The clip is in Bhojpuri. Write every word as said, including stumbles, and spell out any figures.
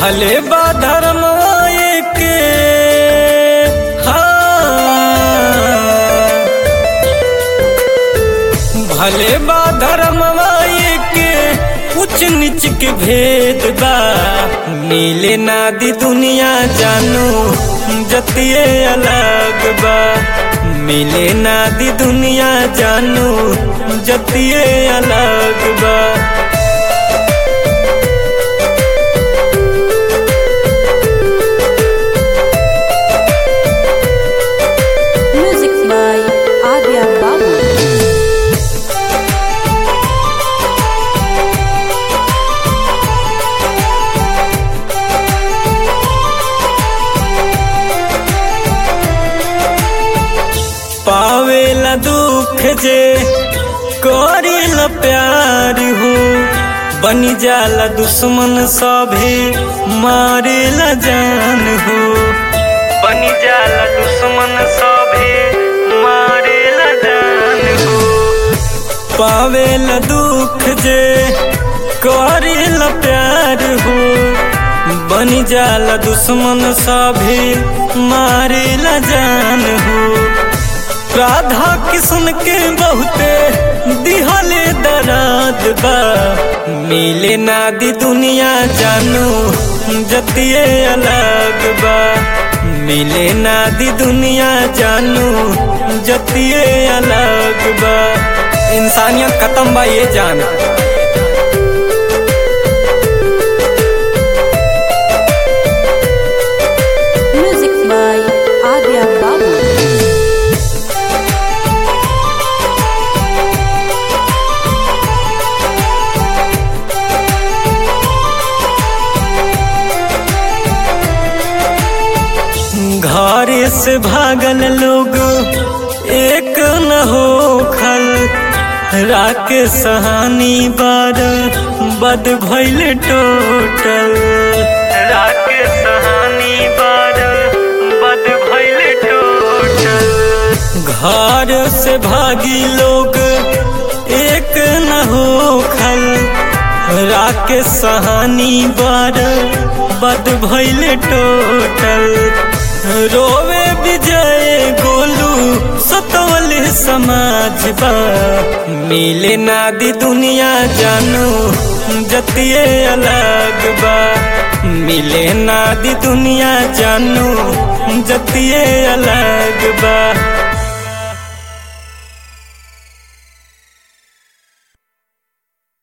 भले बा धर्म के हाँ भले बा धर्म के उच्च नीच के भेद बा मिले नादी दुनिया जानू जतिये अलग बा मिले नादी दुनिया जानू जतिये अलग बा। पावेला दुख जे करेला प्यार हो बनी जाला दुश्मन सभे मारेला जान हो बनी जाला दुश्मन सभे मारेला जान हो। पावेला दुख जे करेला प्यार हो बनी जाला दुश्मन सभे मारेला जान हो। राधा किशन के बहुते दिहले दराद बा मिले नादी दुनिया जानू जतिये अलग बा मिले नादी दुनिया जानू जतिये अलग बा। इंसानियत खत्म बा ये जान। घर से भागल लोग एक न हो खल राके सहानी बार बद भइल टोटल राके सहानी बार बद भइल टोटल। घर से भागी लोग एक न हो खल राके सहानी बार बद भइल टोटल। रोवे विजय गोलू सतवल समाज बा मिले नादी दुनिया जानू जतिये अलग बा मिले नादी दुनिया जानू जतिये अलग बा।